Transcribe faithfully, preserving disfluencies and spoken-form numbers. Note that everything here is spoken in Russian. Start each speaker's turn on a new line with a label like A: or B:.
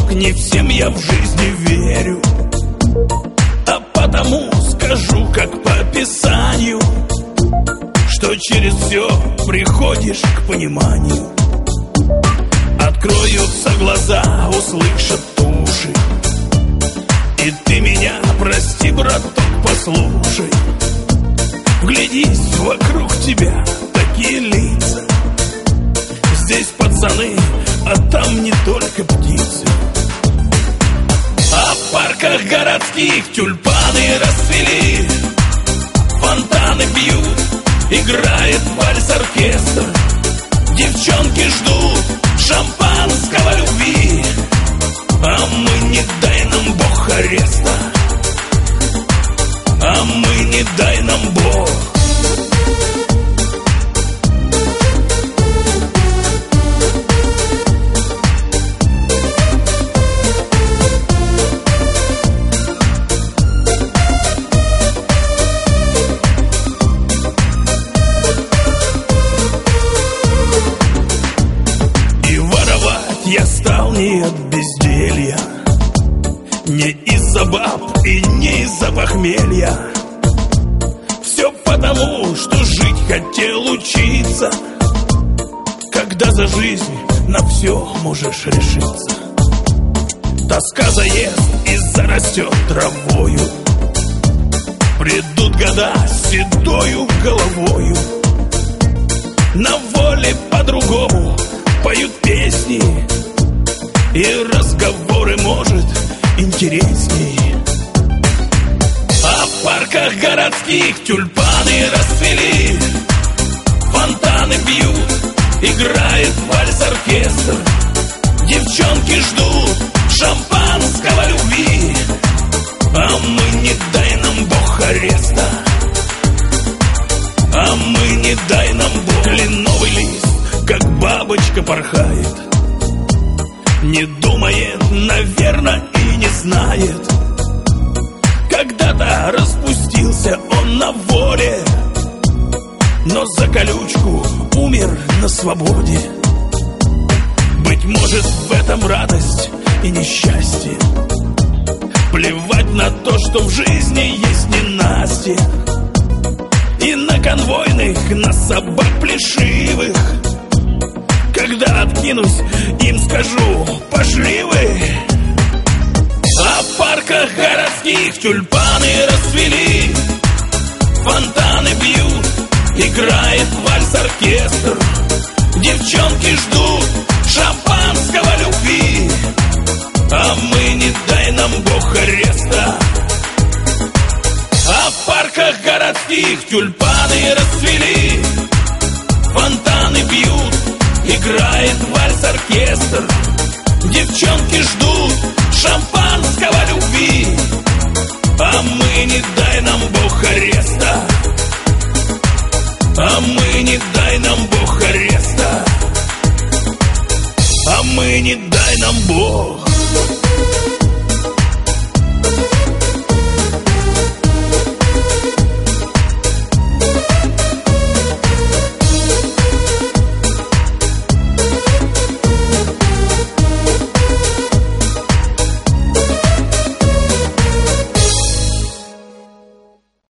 A: дружок, не всем я в жизни верю, а потому скажу, как по описанию, что через все приходишь к пониманию. Откроются глаза, услышат уши, и ты меня прости, браток, послушай. Вглядись, вокруг тебя такие лица. Здесь пацаны, а там не только птицы. А в парках городских тюльпаны расцвели, фонтаны бьют, играет вальс-оркестр. Девчонки ждут шампанского любви, а мы не дай нам Бог ареста, а мы не дай нам Бог. Я стал не от безделья, не из-за баб и не из-за похмелья. Все потому, что жить хотел учиться, когда за жизнь на все можешь решиться. Тоска заест и зарастет травою, придут года с седою головою. На воле по-другому поют песни, и разговоры, может, интересней. А в парках городских тюльпаны расцвели, фонтаны бьют, играет вальс-оркестр. Девчонки ждут шампанского любви, а мы не дай нам Бог ареста, а мы не дай нам Бог. Кленовый лист, как бабочка, порхает, не думает, наверное, и не знает. Когда-то распустился он на воле, но за колючку умер на свободе. Быть может, в этом радость и несчастье, плевать на то, что в жизни есть ненастье. И на конвойных, на собак плешивых, когда откинусь, им скажу: пошли вы. А в парках городских тюльпаны расцвели, фонтаны бьют, играет вальс-оркестр. Девчонки ждут шампанского любви, а мы не дай нам Бог ареста. А в парках городских тюльпаны расцвели, фонтаны бьют, играет вальс-оркестр. Девчонки ждут шампанского любви, а мы не даем